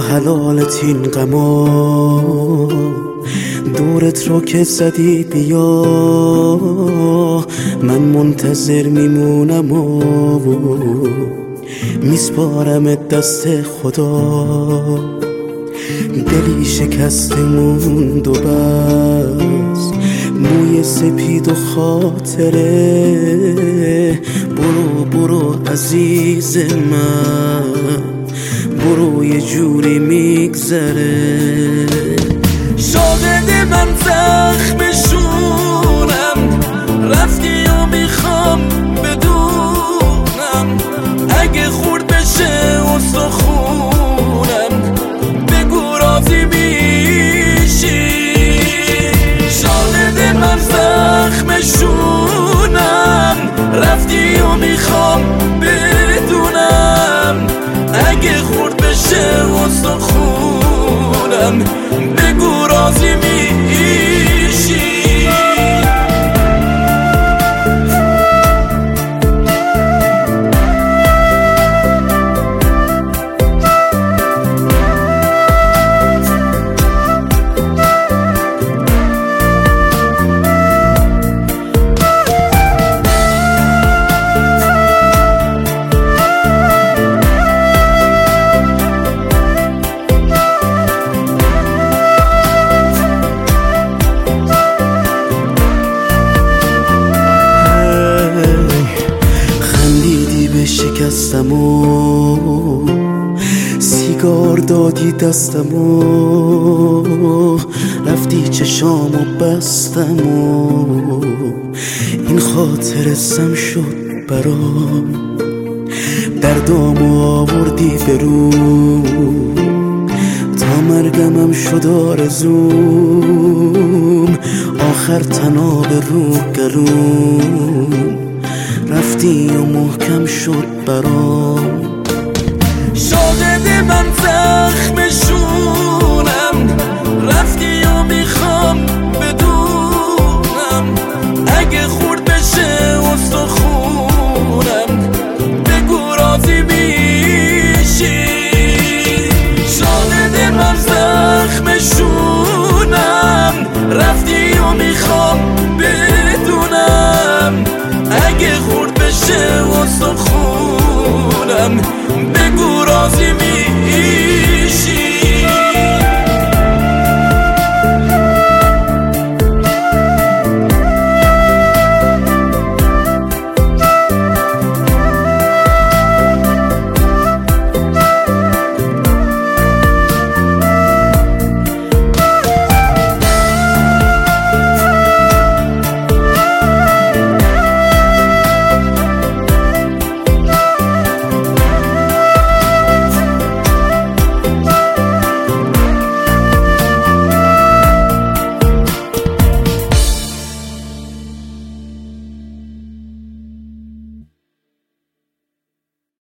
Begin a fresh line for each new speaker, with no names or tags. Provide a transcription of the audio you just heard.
حلالت این غما، دورت رو که زدی بیا، من منتظر میمونم و میسپارمت دست خدا. دلی شکسته موند و بس، موی سپید و خاطره. برو برو عزیز من، برو یه جوری میگذره. شاهد من زخمشونم، رفتی و میخوام بدونم، اگه خورد بشه استخونم بگو راضی میشی. شاهد من زخمشونم، رفتی و میخوام بدونم، اگه خورد بشه استخونم بگو راضی میشی. شکستم و سیگار دادی دستم و رفتی چشامو بستم و این خاطر سم شد برام. دردامو آوردی برو تا مرگمم شد آرزوم، آخر تناب رو گلوم رفتی و محکم شد برام. شاهد من زخمشونم، رفتی و میخوام بدونم، اگه خورد بشه استخونم بگو راضی میشی. شاهد من زخمشونم، رفتی و میخوام بدونم، اگه خورد بشه استخونم